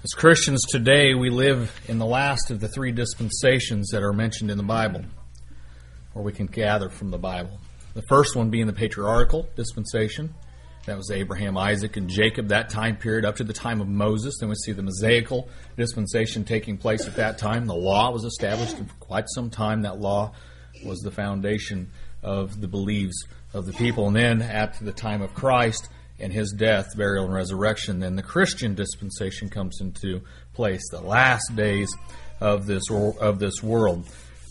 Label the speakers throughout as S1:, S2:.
S1: As Christians today, we live in the last of the three dispensations that are mentioned in the Bible, or we can gather from the Bible. The first one being the patriarchal dispensation. That was Abraham, Isaac, and Jacob, that time period up to the time of Moses. Then we see the Mosaical dispensation taking place at that time. The law was established for quite some time. That law was the foundation of the beliefs of the people. And then at the time of Christ and His death, burial, and resurrection, then the Christian dispensation comes into place, the last days of this world.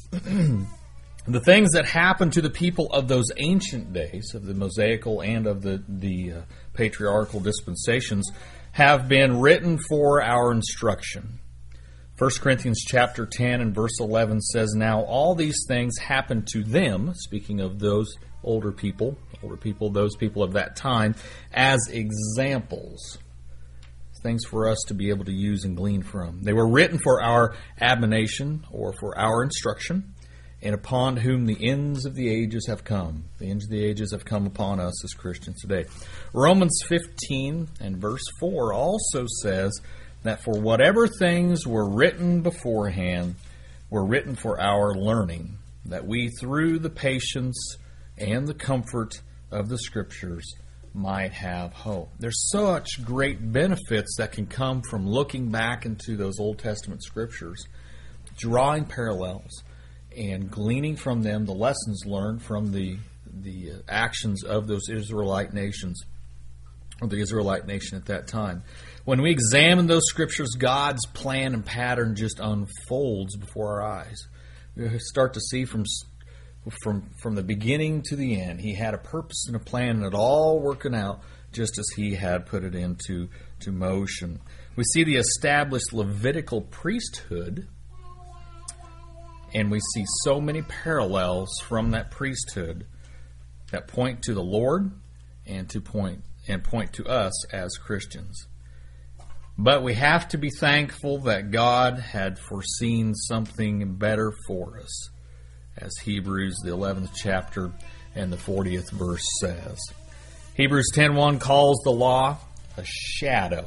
S1: The things that happened to the people of those ancient days, of the Mosaical and of the patriarchal dispensations, have been written for our instruction. 1 Corinthians chapter 10 and verse 11 says, "Now all these things happened to them," speaking of those older people, those people of that time, "as examples." Things for us to be able to use and glean from. They were written for our admonition, or for our instruction, and upon whom the ends of the ages have come. The ends of the ages have come upon us as Christians today. Romans 15 and verse 4 also says that for whatever things were written beforehand were written for our learning, that we through the patience and the comfort of the Scriptures might have hope. There's such great benefits that can come from looking back into those Old Testament Scriptures, drawing parallels, and gleaning from them the lessons learned from the actions of those Israelite nations, or the Israelite nation at that time. When we examine those Scriptures, God's plan and pattern just unfolds before our eyes. We start to see from the beginning to the end, He had a purpose and a plan, and it all working out just as He had put it into motion. We see the established Levitical priesthood, and we see so many parallels from that priesthood that point to the Lord and point to us as Christians. But we have to be thankful that God had foreseen something better for us, as Hebrews, the 11th chapter and the 40th verse says. Hebrews 10:1 calls the law a shadow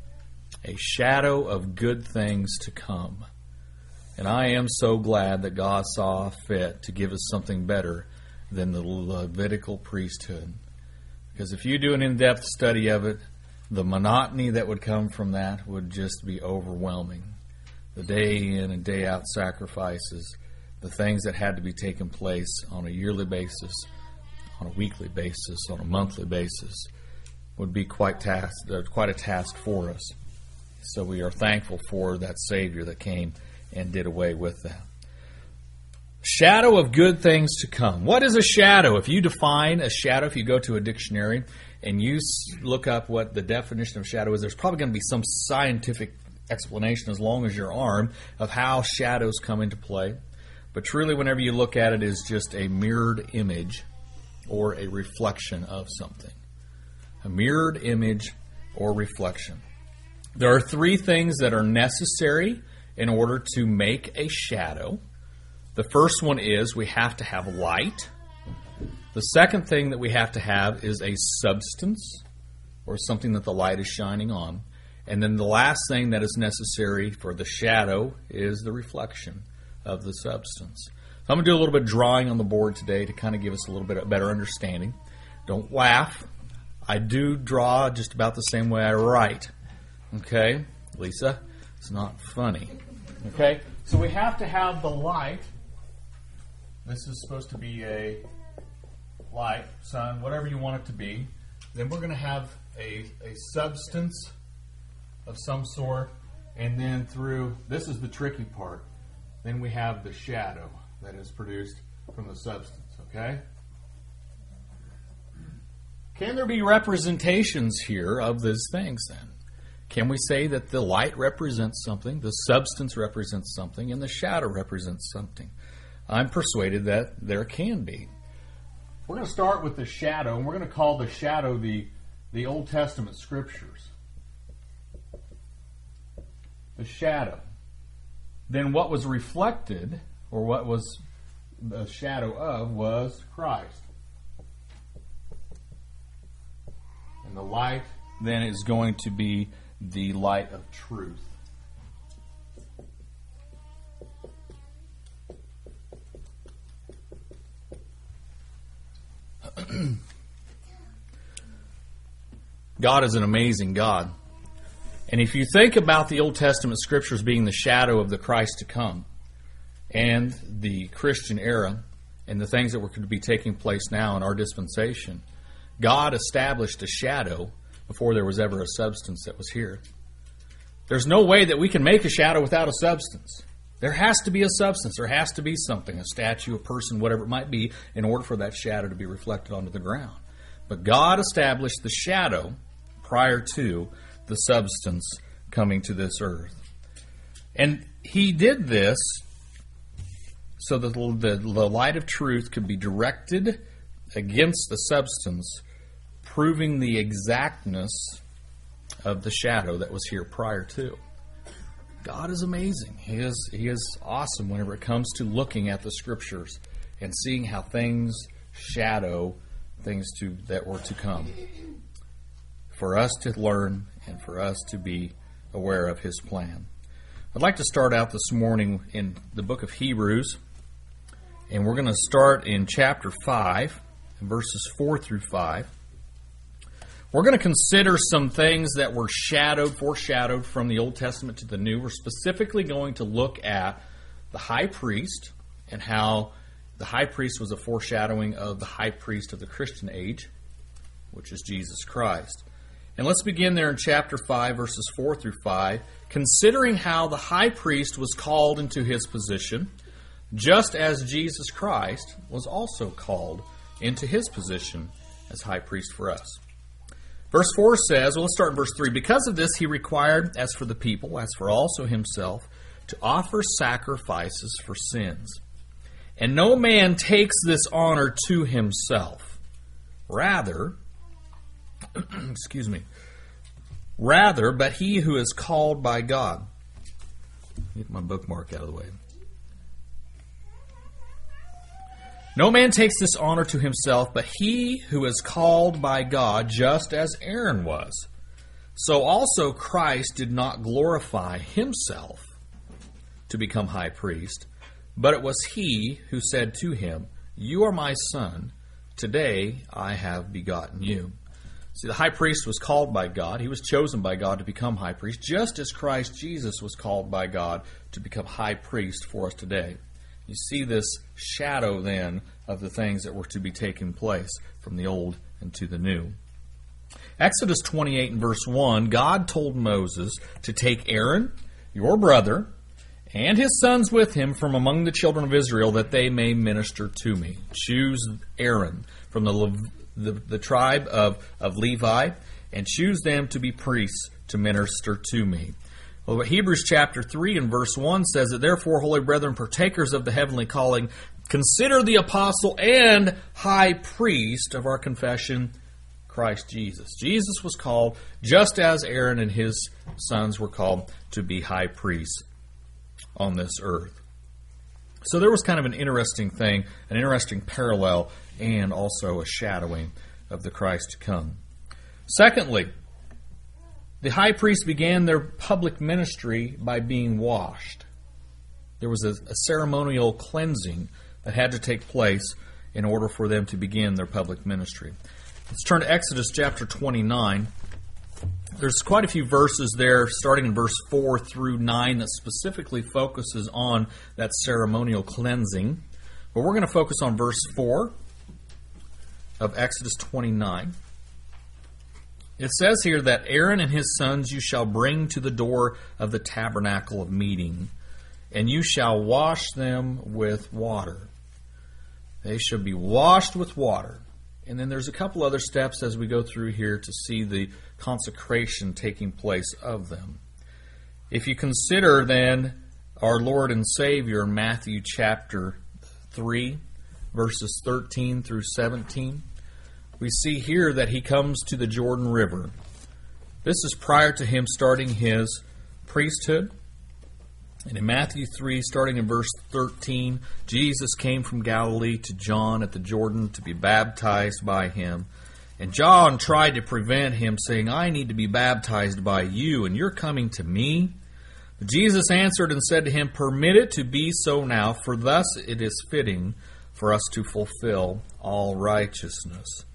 S1: of good things to come. And I am so glad that God saw fit to give us something better than the Levitical priesthood. Because if you do an in-depth study of it, the monotony that would come from that would just be overwhelming. The day in and day out sacrifices, the things that had to be taking place on a yearly basis, on a weekly basis, on a monthly basis, would be quite a task for us. So we are thankful for that Savior that came and did away with that. Shadow of good things to come. What is a shadow? If you define a shadow, if you go to a dictionary and you look up what the definition of shadow is, there's probably going to be some scientific explanation as long as your arm of how shadows come into play. But truly, whenever you look at it, is just a mirrored image or a reflection of something. A mirrored image or reflection. There are three things that are necessary in order to make a shadow. The first one is we have to have light. The second thing that we have to have is a substance, or something that the light is shining on. And then the last thing that is necessary for the shadow is the reflection of the substance. So I'm going to do a little bit of drawing on the board today to kind of give us a little bit of better understanding. Don't laugh. I do draw just about the same way I write. Okay, Lisa? It's not funny. Okay, so we have to have the light. This is supposed to be a light, sun, whatever you want it to be. Then we're going to have a substance of some sort. And then this is the tricky part. Then we have the shadow that is produced from the substance. Okay? Can there be representations here of these things then? Can we say that the light represents something, the substance represents something, and the shadow represents something? I'm persuaded that there can be. We're going to start with the shadow, and we're going to call the shadow the Old Testament Scriptures. The shadow. Then what was reflected, or what was the shadow of, was Christ. And the light then is going to be the light of truth. God is an amazing God. And if you think about the Old Testament scriptures being the shadow of the Christ to come, and the Christian era, and the things that were going to be taking place now in our dispensation, God established a shadow before there was ever a substance that was here. There's no way that we can make a shadow without a substance. There has to be a substance. There has to be something, a statue, a person, whatever it might be, in order for that shadow to be reflected onto the ground. But God established the shadow prior to the substance coming to this earth. And He did this so that the light of truth could be directed against the substance, proving the exactness of the shadow that was here prior to. God is amazing. He is awesome whenever it comes to looking at the Scriptures and seeing how things shadow things that were to come. For us to learn and for us to be aware of His plan. I'd like to start out this morning in the book of Hebrews. And we're going to start in chapter 5, verses 4 through 5. We're going to consider some things that were foreshadowed from the Old Testament to the New. We're specifically going to look at the high priest and how the high priest was a foreshadowing of the high priest of the Christian age, which is Jesus Christ. And let's begin there in chapter 5, verses 4 through 5, considering how the high priest was called into his position, just as Jesus Christ was also called into His position as high priest for us. Verse 4 says, let's start in verse 3. Because of this He required, as for the people, as for also Himself, to offer sacrifices for sins. And no man takes this honor to himself. Rather, but he who is called by God. Get my bookmark out of the way. No man takes this honor to himself, but he who is called by God, just as Aaron was. So also Christ did not glorify Himself to become high priest, but it was He who said to him, You are my son, today I have begotten you. See, the high priest was called by God. He was chosen by God to become high priest, just as Christ Jesus was called by God to become high priest for us today. You see this shadow then of the things that were to be taking place from the old and to the new. Exodus 28 and verse 1, God told Moses to take Aaron, your brother, and his sons with him from among the children of Israel, that they may minister to me. Choose Aaron from the tribe of Levi, and choose them to be priests to minister to me. Well, Hebrews chapter 3 and verse 1 says that, Therefore, holy brethren, partakers of the heavenly calling, consider the apostle and high priest of our confession, Christ Jesus. Jesus was called, just as Aaron and his sons were called, to be high priests on this earth. So there was kind of an interesting thing, an interesting parallel, and also a shadowing of the Christ to come. Secondly, the high priest began their public ministry by being washed. There was a ceremonial cleansing that had to take place in order for them to begin their public ministry. Let's turn to Exodus chapter 29. There's quite a few verses there, starting in verse 4 through 9, that specifically focuses on that ceremonial cleansing. But we're going to focus on verse 4 of Exodus 29. It says here that Aaron and his sons you shall bring to the door of the tabernacle of meeting, and you shall wash them with water. They shall be washed with water. And then there's a couple other steps as we go through here to see the consecration taking place of them. If you consider then our Lord and Savior in Matthew chapter 3, verses 13 through 17, we see here that He comes to the Jordan River. This is prior to Him starting His priesthood. And in Matthew 3, starting in verse 13, Jesus came from Galilee to John at the Jordan to be baptized by him. And John tried to prevent him, saying, I need to be baptized by you, and you're coming to me? But Jesus answered and said to him, Permit it to be so now, for thus it is fitting for us to fulfill all righteousness.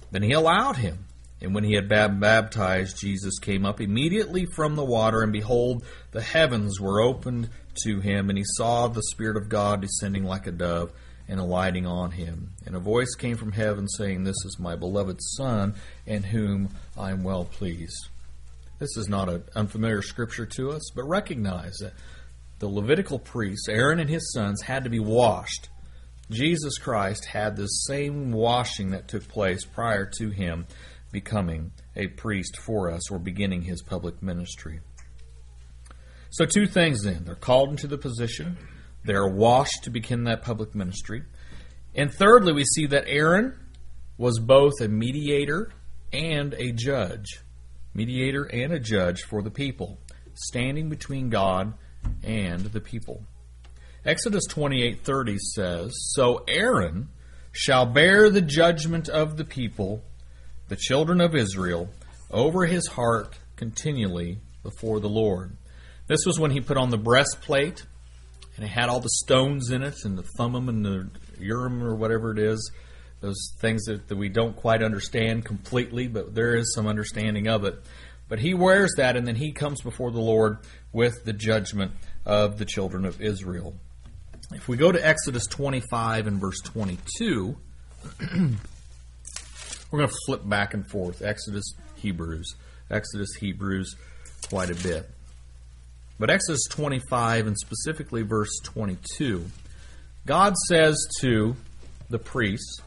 S1: Then he allowed him. And when he had baptized, Jesus came up immediately from the water, and behold, the heavens were opened to him, and he saw the Spirit of God descending like a dove and alighting on him. And a voice came from heaven saying, "This is my beloved Son, in whom I am well pleased." This is not an unfamiliar scripture to us, but recognize that the Levitical priests, Aaron and his sons, had to be washed. Jesus Christ had this same washing that took place prior to him becoming a priest for us, or beginning his public ministry. So two things then. They're called into the position. They're washed to begin that public ministry. And thirdly, we see that Aaron was both a mediator and a judge. Mediator and a judge for the people, standing between God and the people. Exodus 28:30 says, "So Aaron shall bear the judgment of the people, the children of Israel, over his heart continually before the Lord." This was when he put on the breastplate, and it had all the stones in it, and the Thummim and the Urim, or whatever it is, those things that we don't quite understand completely, but there is some understanding of it. But he wears that, and then he comes before the Lord with the judgment of the children of Israel. If we go to Exodus 25 and verse 22, we're going to flip back and forth. Exodus, Hebrews, quite a bit. But Exodus 25, and specifically verse 22, God says to the priests,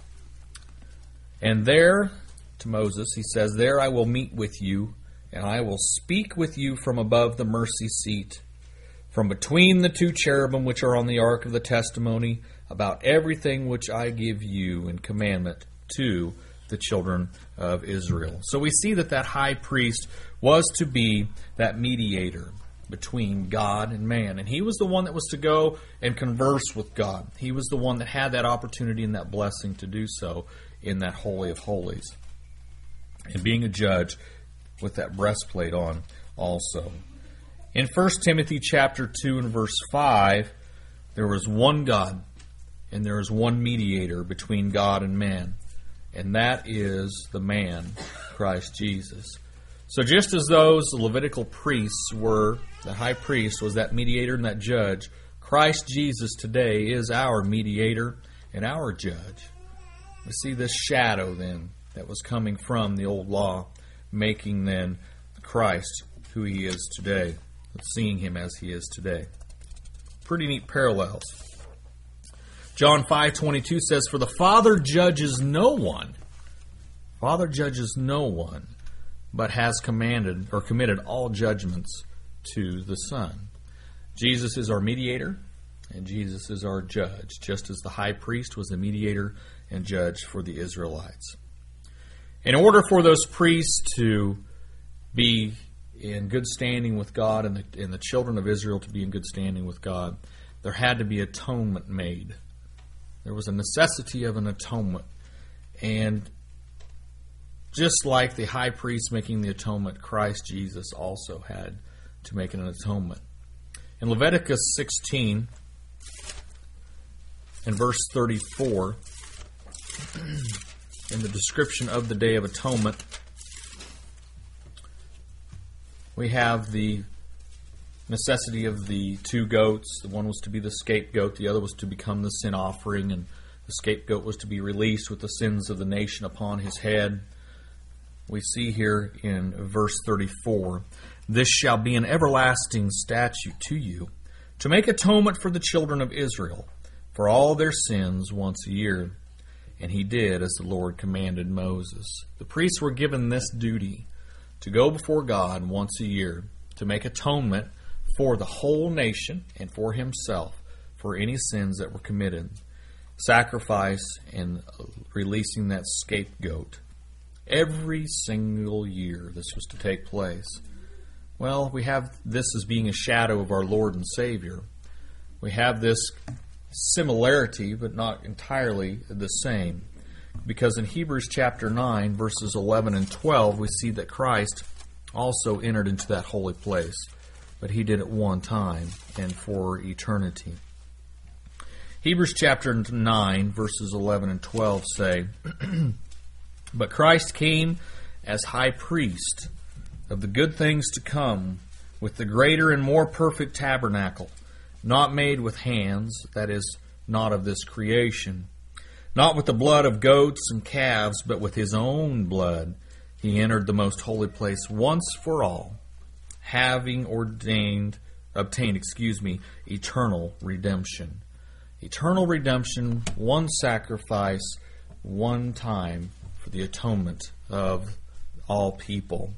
S1: and there, to Moses, he says, "There I will meet with you, and I will speak with you from above the mercy seat, from between the two cherubim which are on the ark of the testimony, about everything which I give you in commandment to the children of Israel." So we see that high priest was to be that mediator between God and man. And he was the one that was to go and converse with God. He was the one that had that opportunity and that blessing to do so in that Holy of Holies. And being a judge with that breastplate on also. In 1 Timothy chapter 2 and verse 5, there was one God and there is one mediator between God and man. And that is the man, Christ Jesus. So just as those Levitical priests were, the high priest was that mediator and that judge, Christ Jesus today is our mediator and our judge. We see this shadow then that was coming from the old law, making then Christ who he is today, seeing him as he is today. Pretty neat parallels. John 5:22 says, "For the Father judges no one. Father judges no one, but has commanded or committed all judgments to the Son." Jesus is our mediator, and Jesus is our judge, just as the high priest was the mediator and judge for the Israelites. In order for those priests to be in good standing with God and the children of Israel to be in good standing with God, there had to be atonement made. There was a necessity of an atonement. And just like the high priest making the atonement, Christ Jesus also had to make an atonement. In Leviticus 16 and verse 34, in the description of the Day of Atonement, we have the necessity of the two goats. The one was to be the scapegoat, the other was to become the sin offering, and the scapegoat was to be released with the sins of the nation upon his head. We see here in verse 34, "This shall be an everlasting statute to you, to make atonement for the children of Israel, for all their sins once a year." And he did as the Lord commanded Moses. The priests were given this duty, to go before God once a year, to make atonement for the whole nation and for himself, for any sins that were committed. Sacrifice and releasing that scapegoat. Every single year this was to take place. Well, we have this as being a shadow of our Lord and Savior. We have this similarity, but not entirely the same. Because in Hebrews chapter 9, verses 11 and 12, we see that Christ also entered into that holy place. But he did it one time and for eternity. Hebrews chapter 9, verses 11 and 12 say, But Christ came as high priest of the good things to come, with the greater and more perfect tabernacle, not made with hands, that is, not of this creation, not with the blood of goats and calves, but with his own blood he entered the most holy place once for all, having obtained eternal redemption. Eternal redemption, one sacrifice, one time for the atonement of all people.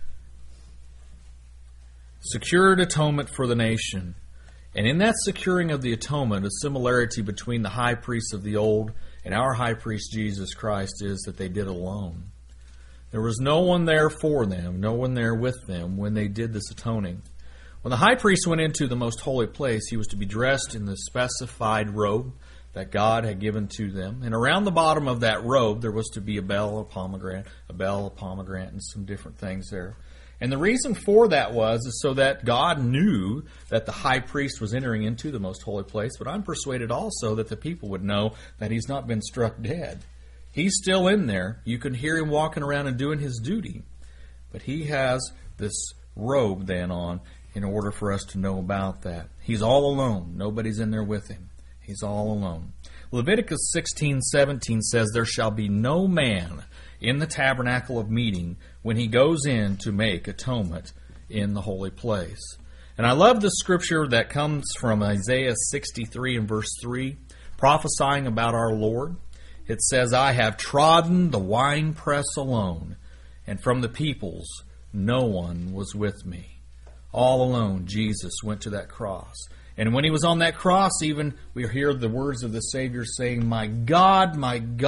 S1: Secured atonement for the nation. And in that securing of the atonement, a similarity between the high priests of the old and our high priest Jesus Christ is that they did alone. There was no one there for them, no one there with them when they did this atoning. When the high priest went into the most holy place, he was to be dressed in the specified robe that God had given to them. And around the bottom of that robe, there was to be a bell, a pomegranate, and some different things there. And the reason for that is so that God knew that the high priest was entering into the most holy place, but I'm persuaded also that the people would know that he's not been struck dead. He's still in there. You can hear him walking around and doing his duty. But he has this robe then on in order for us to know about that. He's all alone. Nobody's in there with him. He's all alone. Leviticus 16:17 says, "There shall be no man in the tabernacle of meeting when he goes in to make atonement in the holy place." And I love the scripture that comes from Isaiah 63 and verse 3, prophesying about our Lord. It says, "I have trodden the winepress alone, and from the peoples no one was with me." All alone, Jesus went to that cross. And when he was on that cross, even we hear the words of the Savior saying, my God,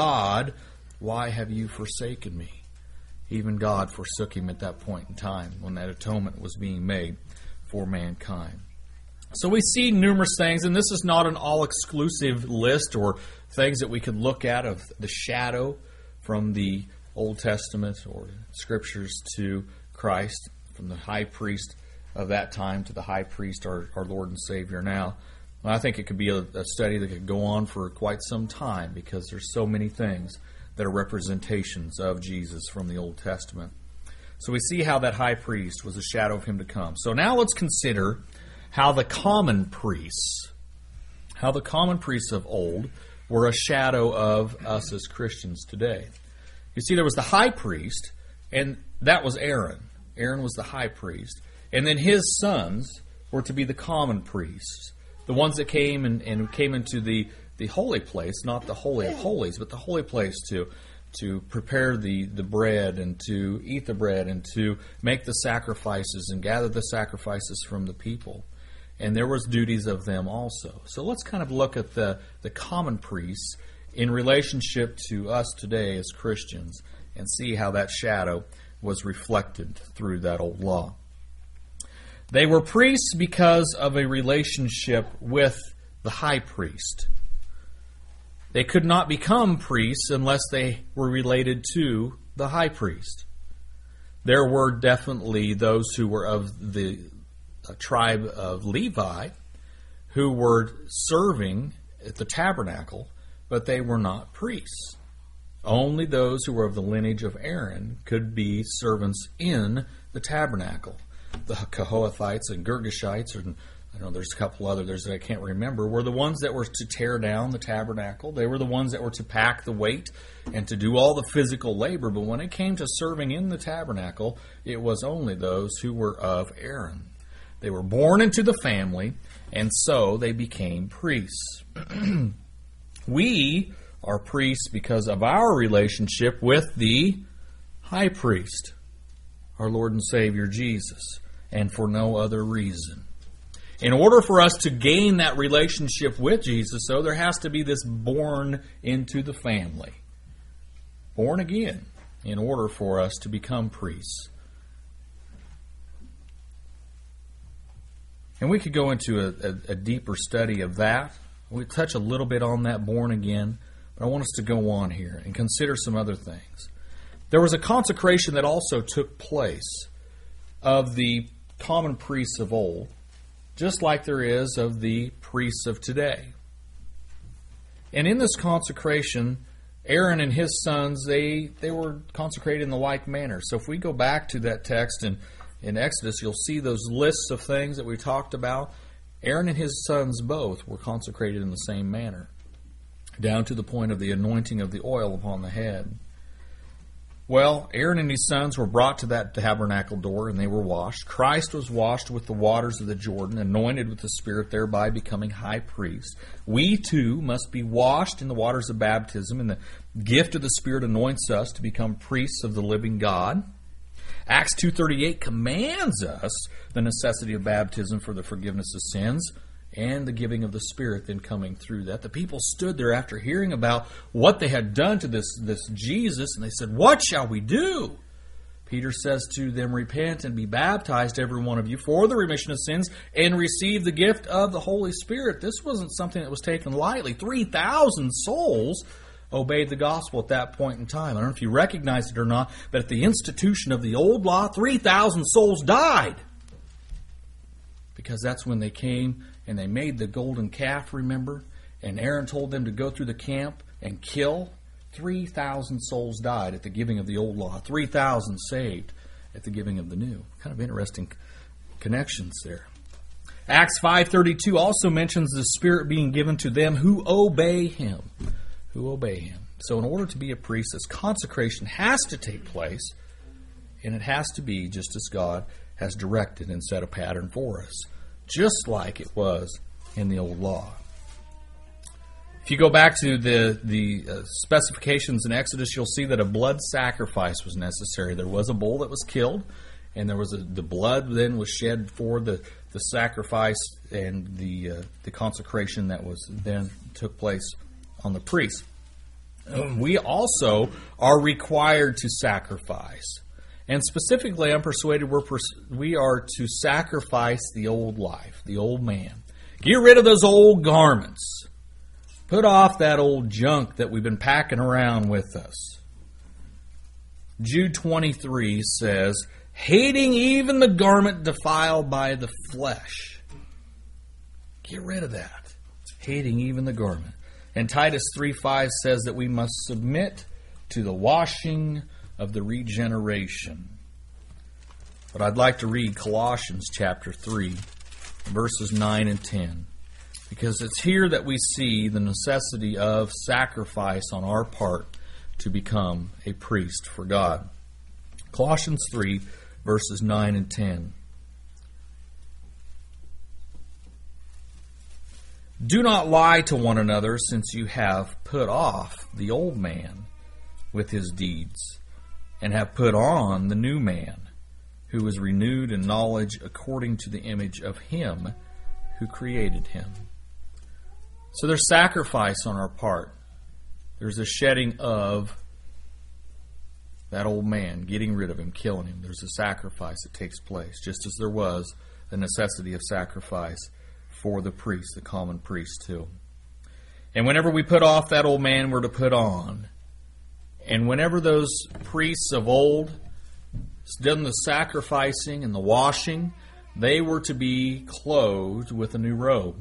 S1: why have you forsaken me?" Even God forsook him at that point in time when that atonement was being made for mankind. So we see numerous things, and this is not an all-exclusive list or things that we could look at of the shadow from the Old Testament or Scriptures to Christ, from the high priest of that time to the high priest, our Lord and Savior now. Well, I think it could be a study that could go on for quite some time because there's so many things that are representations of Jesus from the Old Testament. So we see how that high priest was a shadow of him to come. So now let's consider how the common priests of old were a shadow of us as Christians today. You see, there was the high priest, and that was Aaron. Aaron was the high priest. And then his sons were to be the common priests, the ones that came and came into the holy place, not the Holy of Holies, but the holy place to prepare the bread and to eat the bread and to make the sacrifices and gather the sacrifices from the people. And there was duties of them also. So let's kind of look at the common priests in relationship to us today as Christians and see how that shadow was reflected through that old law. They were priests because of a relationship with the high priest. They could not become priests unless they were related to the high priest. There were definitely those who were of the tribe of Levi who were serving at the tabernacle, but they were not priests. Only those who were of the lineage of Aaron could be servants in the tabernacle. The Kohathites and Girgashites, and I know there's a couple others that I can't remember, were the ones that were to tear down the tabernacle. They were the ones that were to pack the weight and to do all the physical labor. But when it came to serving in the tabernacle, it was only those who were of Aaron. They were born into the family, and so they became priests. We are priests because of our relationship with the high priest, our Lord and Savior Jesus, and for no other reason. In order for us to gain that relationship with Jesus, though, there has to be this born into the family. Born again, in order for us to become priests. And we could go into a deeper study of that. We touch a little bit on that born again, but I want us to go on here and consider some other things. There was a consecration that also took place of the common priests of old, just like there is of the priests of today. And in this consecration, Aaron and his sons, they were consecrated in the like manner. So if we go back to that text in Exodus, you'll see those lists of things that we talked about. Aaron and his sons both were consecrated in the same manner, down to the point of the anointing of the oil upon the head. Well, Aaron and his sons were brought to that tabernacle door, and they were washed. Christ was washed with the waters of the Jordan, anointed with the Spirit, thereby becoming high priest. We, too, must be washed in the waters of baptism, and the gift of the Spirit anoints us to become priests of the living God. Acts 2:38 commands us the necessity of baptism for the forgiveness of sins, and the giving of the Spirit then coming through that. The people stood there after hearing about what they had done to this Jesus, and they said, "What shall we do?" Peter says to them, "Repent and be baptized, every one of you, for the remission of sins, and receive the gift of the Holy Spirit." This wasn't something that was taken lightly. 3,000 souls obeyed the gospel at that point in time. I don't know if you recognize it or not, but at the institution of the old law, 3,000 souls died. Because that's when they came and they made the golden calf, remember? And Aaron told them to go through the camp and kill. 3,000 souls died at the giving of the old law. 3,000 saved at the giving of the new. Kind of interesting connections there. Acts 5:32 also mentions the Spirit being given to them who obey Him. Who obey Him. So in order to be a priest, this consecration has to take place, and it has to be just as God has directed and set a pattern for us, just like it was in the old law. If you go back to the specifications in Exodus, you'll see that a blood sacrifice was necessary. There was a bull that was killed, and there was the blood then was shed for the sacrifice and the consecration that was then took place on the priest. We also are required to sacrifice. And specifically, I'm persuaded we are to sacrifice the old life, the old man. Get rid of those old garments. Put off that old junk that we've been packing around with us. Jude 23 says, hating even the garment defiled by the flesh. Get rid of that. Hating even the garment. And Titus 3:5 says that we must submit to the washing of the regeneration. But I'd like to read Colossians chapter 3, verses 9 and 10. Because it's here that we see the necessity of sacrifice on our part to become a priest for God. Colossians 3, verses 9 and 10. Do not lie to one another, since you have put off the old man with his deeds, and have put on the new man, who is renewed in knowledge according to the image of Him who created him. So there's sacrifice on our part. There's a shedding of that old man, getting rid of him, killing him. There's a sacrifice that takes place, just as there was the necessity of sacrifice for the priest, the common priest too. And whenever we put off that old man, we're to put on. And whenever those priests of old done the sacrificing and the washing, they were to be clothed with a new robe.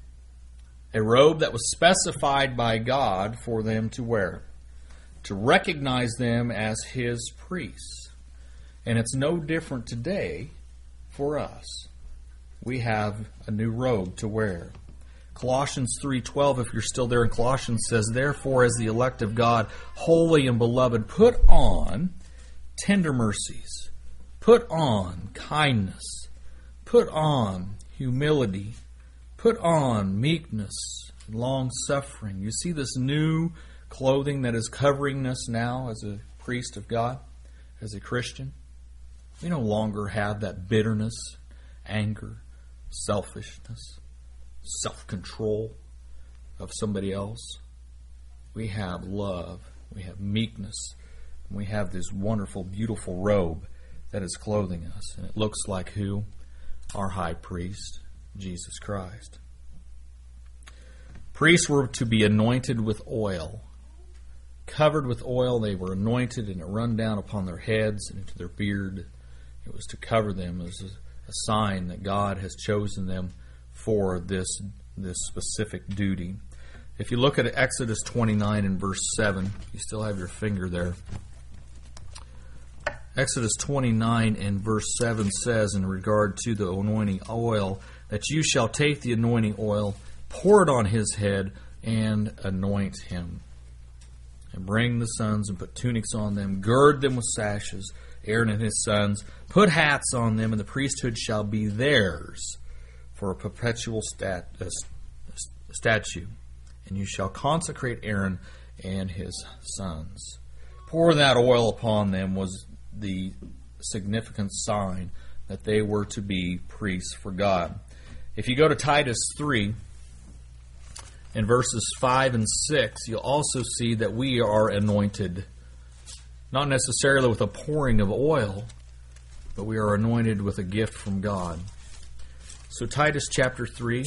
S1: A robe that was specified by God for them to wear, to recognize them as His priests. And it's no different today for us. We have a new robe to wear. Colossians 3:12, if you're still there in Colossians, says, therefore, as the elect of God, holy and beloved, put on tender mercies, put on kindness, put on humility, put on meekness, long-suffering. You see this new clothing that is covering us now as a priest of God, as a Christian? We no longer have that bitterness, anger, selfishness, self-control of somebody else. We have love, we have meekness, and we have this wonderful, beautiful robe that is clothing us. And it looks like who? Our high priest, Jesus Christ. Priests were to be anointed with oil. Covered with oil, they were anointed, and it run down upon their heads and into their beard. It was to cover them as a sign that God has chosen them for this specific duty. If you look at Exodus 29 and verse 7, you still have your finger there. Exodus 29 and verse 7 says, in regard to the anointing oil, that you shall take the anointing oil, pour it on his head, and anoint him. And bring the sons and put tunics on them, gird them with sashes, Aaron and his sons, put hats on them, and the priesthood shall be theirs for a perpetual statue. And you shall consecrate Aaron and his sons. Pour that oil upon them was the significant sign that they were to be priests for God. If you go to Titus 3, in verses 5 and 6, you'll also see that we are anointed, not necessarily with a pouring of oil, but we are anointed with a gift from God. So Titus chapter 3,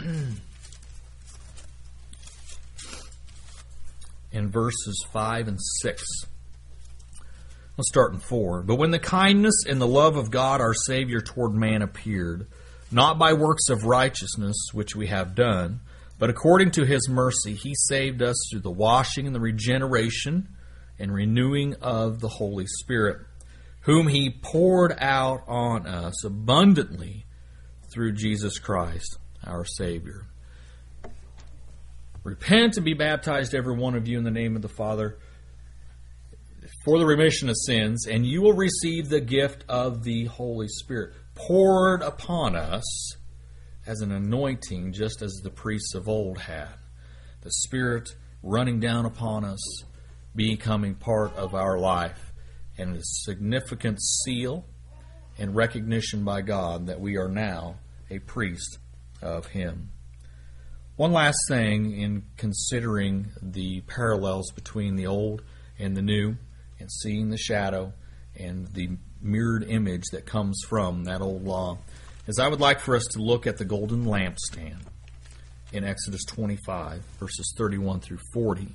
S1: in verses 5 and 6. Let's start in 4. But when the kindness and the love of God our Savior toward man appeared, not by works of righteousness which we have done, but according to his mercy, he saved us through the washing and the regeneration and renewing of the Holy Spirit, whom he poured out on us abundantly through Jesus Christ, our Savior. Repent and be baptized, every one of you, in the name of the Father, for the remission of sins, and you will receive the gift of the Holy Spirit, poured upon us as an anointing, just as the priests of old had. The Spirit running down upon us, becoming part of our life, and a significant seal and recognition by God that we are now a priest of Him. One last thing in considering the parallels between the old and the new, and seeing the shadow and the mirrored image that comes from that old law, is I would like for us to look at the golden lampstand in Exodus 25, verses 31 through 40.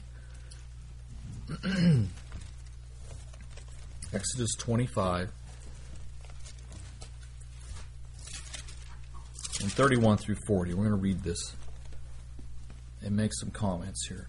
S1: Exodus 25 and 31 through 40. We're going to read this and make some comments here.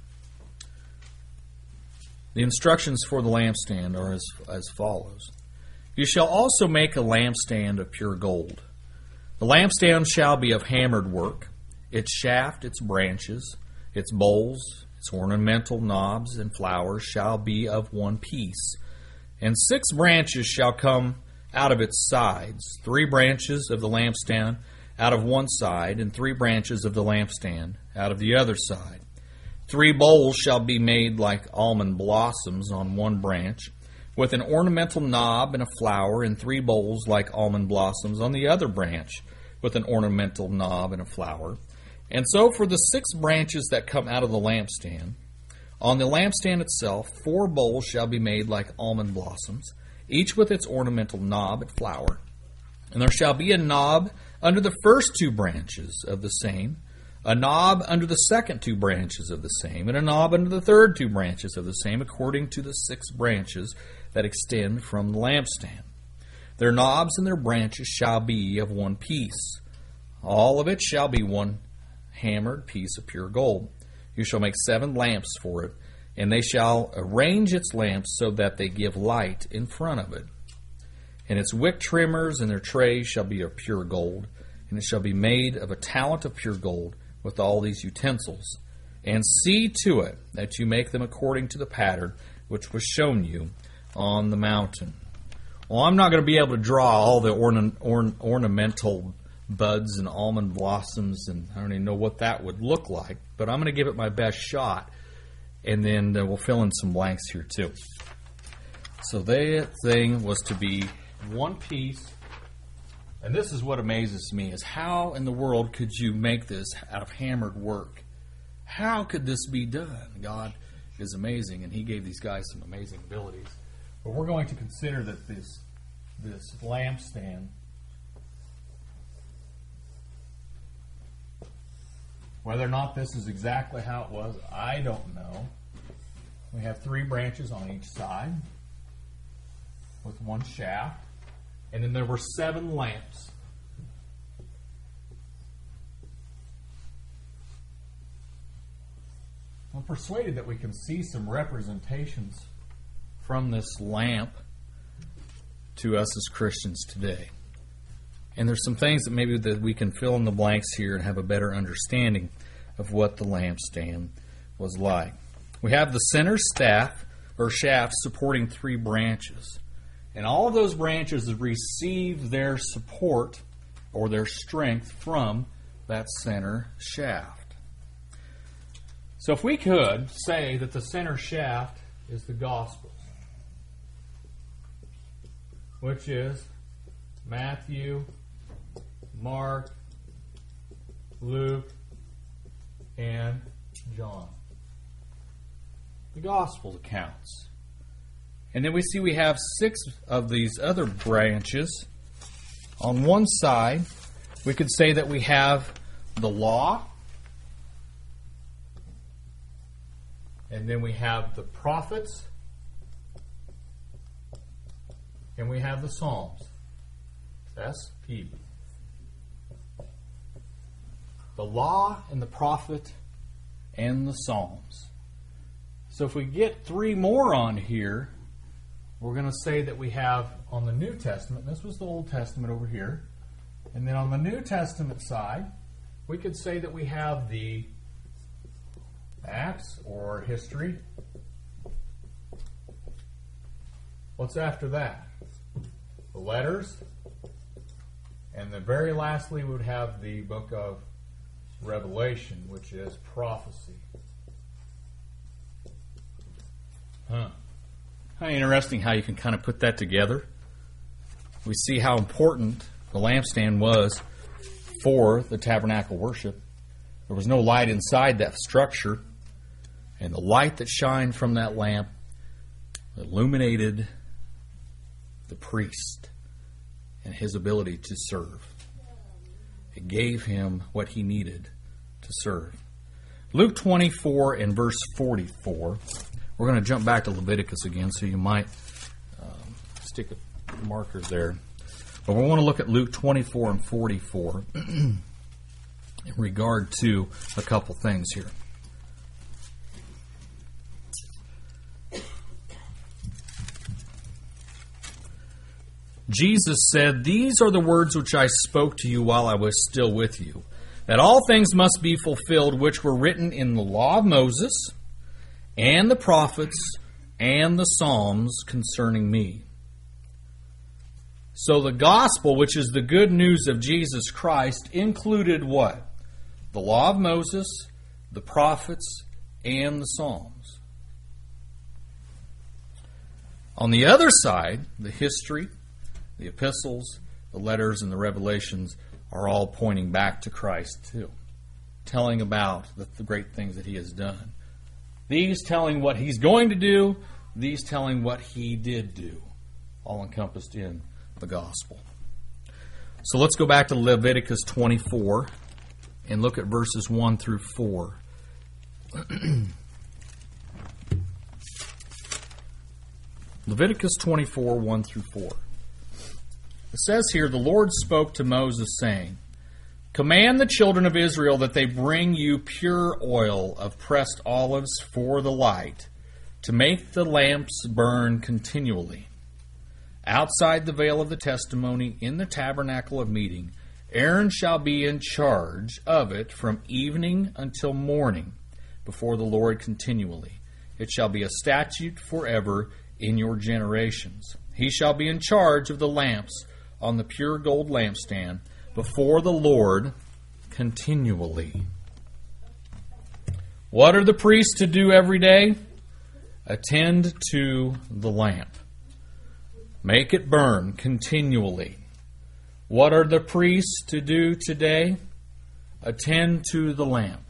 S1: The instructions for the lampstand are as follows. You shall also make a lampstand of pure gold. The lampstand shall be of hammered work, its shaft, its branches, its bowls, its ornamental knobs and flowers shall be of one piece. And 6 branches shall come out of its sides, 3 branches of the lampstand out of one side, and 3 branches of the lampstand out of the other side. 3 bowls shall be made like almond blossoms on one branch, with an ornamental knob and a flower, and 3 bowls like almond blossoms on the other branch, with an ornamental knob and a flower. And so for the 6 branches that come out of the lampstand, on the lampstand itself 4 bowls shall be made like almond blossoms, each with its ornamental knob and flower. And there shall be a knob under the first 2 branches of the same, a knob under the second 2 branches of the same, and a knob under the third 2 branches of the same, according to the 6 branches that extend from the lampstand. Their knobs and their branches shall be of one piece. All of it shall be one hammered piece of pure gold. You shall make 7 lamps for it, and they shall arrange its lamps so that they give light in front of it. And its wick trimmers and their trays shall be of pure gold, and it shall be made of a talent of pure gold with all these utensils. And see to it that you make them according to the pattern which was shown you on the mountain. Well, I'm not going to be able to draw all the ornamental buds and almond blossoms, and I don't even know what that would look like, but I'm going to give it my best shot, and then we'll fill in some blanks here too. So that thing was to be one piece, and this is what amazes me, is how in the world could you make this out of hammered work? How could this be done? God is amazing, and He gave these guys some amazing abilities. But we're going to consider that this lampstand, whether or not this is exactly how it was, I don't know. We have 3 branches on each side with one shaft. And then there were 7 lamps. I'm persuaded that we can see some representations from this lamp to us as Christians today. And there's some things that maybe that we can fill in the blanks here and have a better understanding of what the lampstand was like. We have the center staff or shaft supporting 3 branches. And all of those branches receive their support or their strength from that center shaft. So if we could say that the center shaft is the Gospels, which is Matthew, Mark, Luke, and John. The Gospel accounts. And then we see we have 6 of these other branches. On one side, we could say that we have the law, and then we have the prophets, and we have the Psalms. S-P. The law and the prophet and the Psalms. So if we get 3 more on here, we're going to say that we have on the New Testament, this was the Old Testament over here, and then on the New Testament side, we could say that we have the Acts or history. What's after that? The letters. And then very lastly, we would have the book of Revelation, which is prophecy. Kind of interesting how you can kind of put that together. We see how important the lampstand was for the tabernacle worship. There was no light inside that structure, and the light that shined from that lamp illuminated the priest and his ability to serve. It gave him what he needed to serve. Luke 24 and verse 44. We're going to jump back to Leviticus again, so you might stick a marker there. But we want to look at Luke 24 and 44 in regard to a couple things here. Jesus said, "These are the words which I spoke to you while I was still with you, that all things must be fulfilled which were written in the law of Moses and the prophets and the Psalms concerning me." So the gospel, which is the good news of Jesus Christ, included what? The law of Moses, the prophets, and the Psalms. On the other side, the history, the epistles, the letters, and the revelations are all pointing back to Christ too, telling about the great things that he has done. These telling what he's going to do, these telling what he did do, all encompassed in the gospel. So let's go back to Leviticus 24 and look at verses 1 through 4. Leviticus 24, 1 through 4. It says here, "The Lord spoke to Moses, saying, Command the children of Israel that they bring you pure oil of pressed olives for the light, to make the lamps burn continually. Outside the veil of the testimony in the tabernacle of meeting, Aaron shall be in charge of it from evening until morning before the Lord continually. It shall be a statute forever in your generations. He shall be in charge of the lamps on the pure gold lampstand before the Lord continually." What are the priests to do every day? Attend to the lamp. Make it burn continually. What are the priests to do today? Attend to the lamp.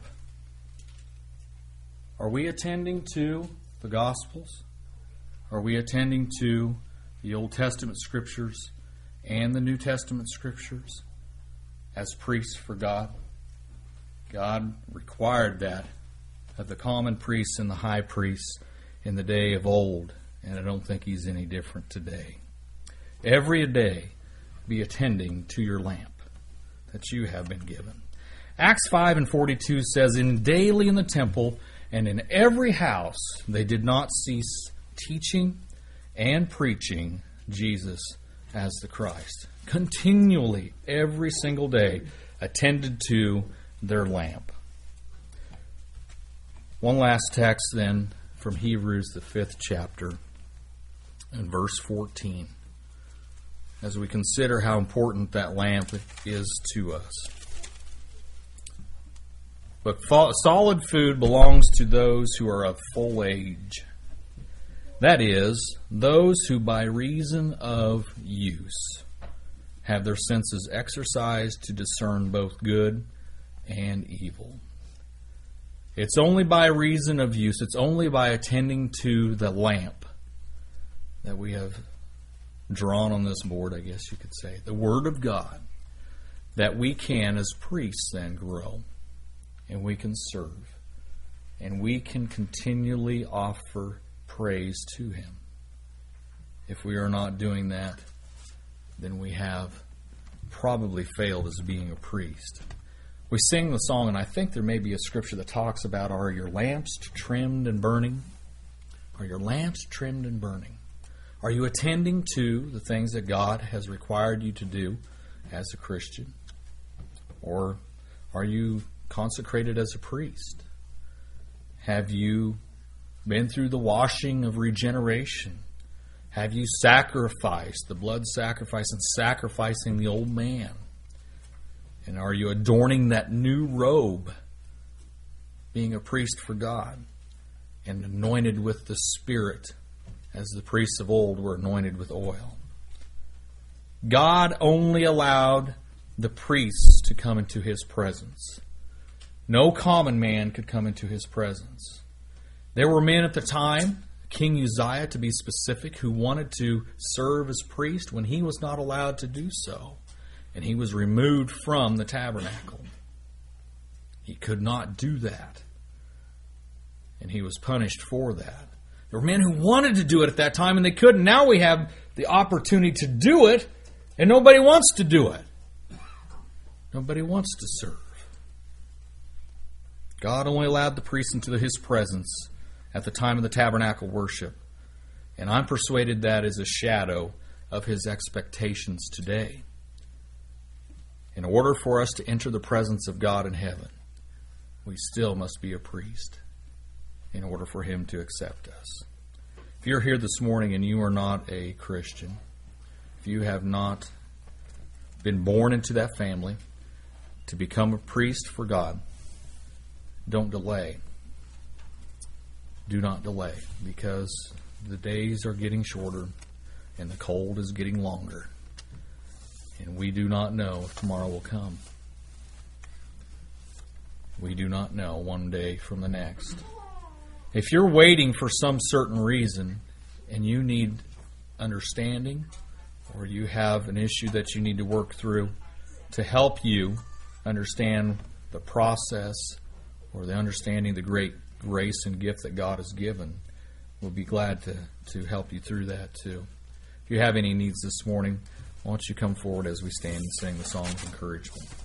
S1: Are we attending to the Gospels? Are we attending to the Old Testament Scriptures and the New Testament Scriptures as priests for God? God required that of the common priests and the high priests in the day of old, and I don't think he's any different today. Every day, be attending to your lamp that you have been given. Acts 5 and 42 says, "In daily in the temple And in every house they did not cease teaching and preaching Jesus as the Christ. Continually, every single day, attended to their lamp. One last text then from Hebrews, the 5th chapter, and verse 14, as we consider how important that lamp is to us. But solid food belongs to those who are of full age. That is, those who by reason of use have their senses exercised to discern both good and evil. It's only by reason of use, it's only by attending to the lamp that we have drawn on this board, I guess you could say, the Word of God, that we can, as priests, then grow, and we can serve, and we can continually offer praise to Him. If we are not doing that, then we have probably failed as being a priest. We sing the song, and I think there may be a scripture that talks about, are your lamps trimmed and burning? Are your lamps trimmed and burning? Are you attending to the things that God has required you to do as a Christian? Or are you consecrated as a priest? Have you been through the washing of regeneration? Have you sacrificed the blood sacrifice and sacrificing the old man? And are you adorning that new robe, being a priest for God, and anointed with the Spirit, as the priests of old were anointed with oil? God only allowed the priests to come into His presence. No common man could come into His presence. There were men at the time, King Uzziah to be specific, who wanted to serve as priest when he was not allowed to do so. And he was removed from the tabernacle. He could not do that. And he was punished for that. There were men who wanted to do it at that time and they couldn't. Now we have the opportunity to do it and nobody wants to do it. Nobody wants to serve. God only allowed the priests into His presence at the time of the tabernacle worship. And I'm persuaded that is a shadow of His expectations today. In order for us to enter the presence of God in heaven, we still must be a priest in order for Him to accept us. If you're here this morning and you are not a Christian, if you have not been born into that family to become a priest for God, don't delay. Do not delay, because the days are getting shorter and the cold is getting longer. And we do not know if tomorrow will come. We do not know one day from the next. If you're waiting for some certain reason and you need understanding, or you have an issue that you need to work through to help you understand the process or the understanding the great grace and gift that God has given, we'll be glad to help you through that too. If you have any needs this morning, why don't you come forward as we stand and sing the song of encouragement.